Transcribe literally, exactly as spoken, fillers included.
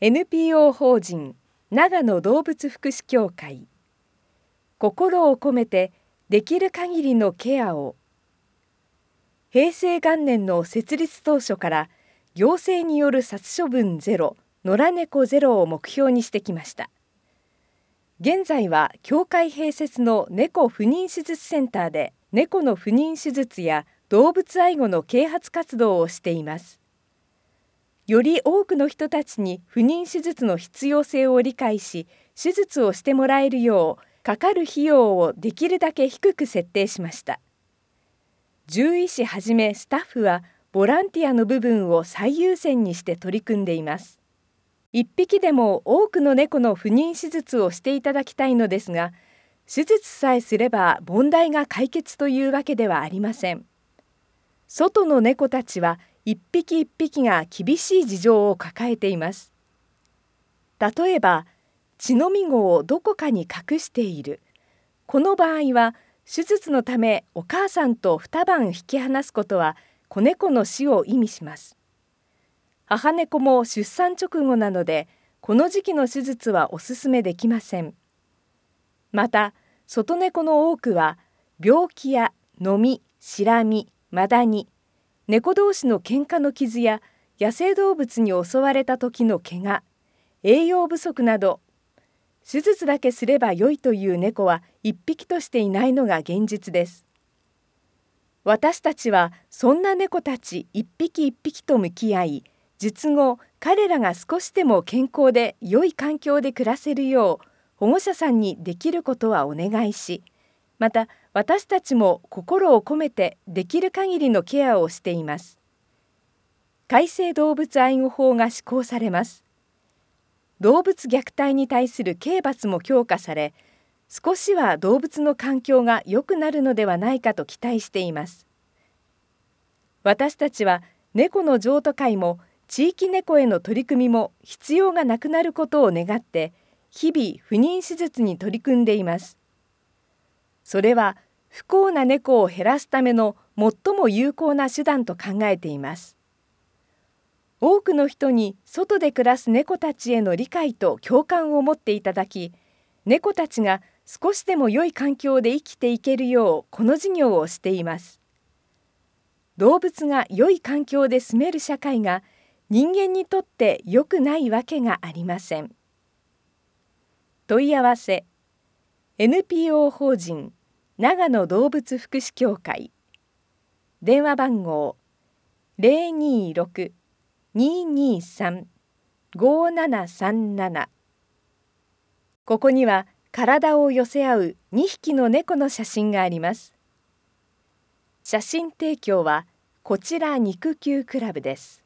エヌピーオー 法人長野動物福祉協会、心を込めてできる限りのケアを。平成元年の設立当初から行政による殺処分ゼロ、野良猫ゼロを目標にしてきました。現在は協会併設の猫不妊手術センターで猫の不妊手術や動物愛護の啓発活動をしています。より多くの人たちに不妊手術の必要性を理解し、手術をしてもらえるよう、かかる費用をできるだけ低く設定しました。獣医師はじめスタッフは、ボランティアの部分を最優先にして取り組んでいます。一匹でも多くの猫の不妊手術をしていただきたいのですが、手術さえすれば問題が解決というわけではありません。外の猫たちは一匹一匹が厳しい事情を抱えています。例えば、血のみ子をどこかに隠している。この場合は、手術のためお母さんと二晩引き離すことは子猫の死を意味します。母猫も出産直後なので、この時期の手術はお勧めできません。また、外猫の多くは、病気やのみ、しらみ、マダニ、猫同士の喧嘩の傷や野生動物に襲われた時の怪我、栄養不足など、手術だけすれば良いという猫は一匹としていないのが現実です。私たちはそんな猫たち一匹一匹と向き合い、術後彼らが少しでも健康で良い環境で暮らせるよう保護者さんにできることはお願いし、また私たちも心を込めてできる限りのケアをしています。改正動物愛護法が施行されます。動物虐待に対する刑罰も強化され、少しは動物の環境が良くなるのではないかと期待しています。私たちは猫の譲渡会も地域猫への取り組みも必要がなくなることを願って、日々不妊手術に取り組んでいます。それは不幸な猫を減らすための最も有効な手段と考えています。多くの人に外で暮らす猫たちへの理解と共感を持っていただき、猫たちが少しでも良い環境で生きていけるようこの事業をしています。動物が良い環境で住める社会が人間にとって良くないわけがありません。問い合わせ エヌピーオー 法人長野動物福祉協会、電話番号 ゼロにーろく にーにーさん ごーななさんなな。ここには体を寄せ合うにひきの猫の写真があります。写真提供はこちら肉球クラブです。